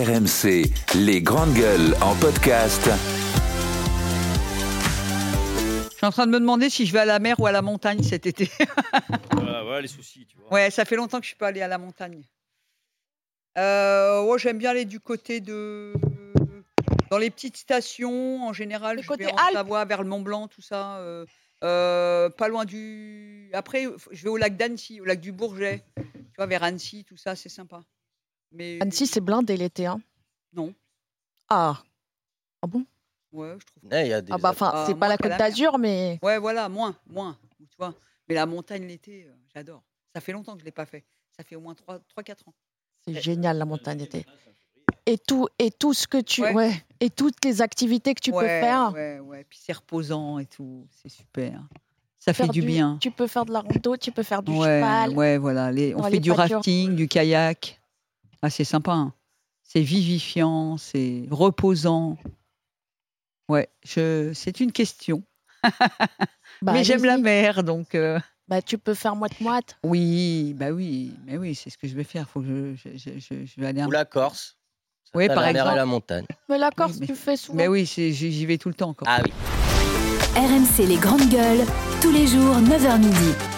RMC, les grandes gueules en podcast. Je suis en train de me demander si je vais à la mer ou à la montagne cet été. Voilà les soucis, tu vois. Ouais, ça fait longtemps que je suis pas allée à la montagne. J'aime bien aller du côté de... Dans les petites stations, en général, je vais en Savoie, vers le Mont Blanc, tout ça. Pas loin du... Après, je vais au lac d'Annecy, au lac du Bourget. Tu vois, vers Annecy, tout ça, c'est sympa. Mais... Annecy, c'est blindé l'été, hein? Non. Ah bon? Ouais, je trouve. C'est pas la Côte d'Azur, mais... Ouais, voilà, moins, tu vois. Mais la montagne l'été, j'adore. Ça fait longtemps que je l'ai pas fait. Ça fait au moins 3-4 ans. C'est génial, la montagne l'été. Et tout ce que tu... Ouais. Et toutes les activités que tu peux faire. Ouais. Puis c'est reposant et tout. C'est super. Ça fait du bien. Tu peux faire de la rando, tu peux faire du cheval. Ouais, voilà. On fait du rafting, du kayak. Ah, c'est sympa. Hein. C'est vivifiant, c'est reposant. Ouais, c'est une question. Mais j'aime la mer, donc... tu peux faire moite-moite. Oui, mais oui, c'est ce que je vais faire. Faut que je vais aller Ou la Corse. Oui, par exemple. La mer et la montagne. Mais la Corse, tu fais souvent. Mais oui, j'y vais tout le temps. Ah oui. RMC les grandes gueules, tous les jours 9h midi.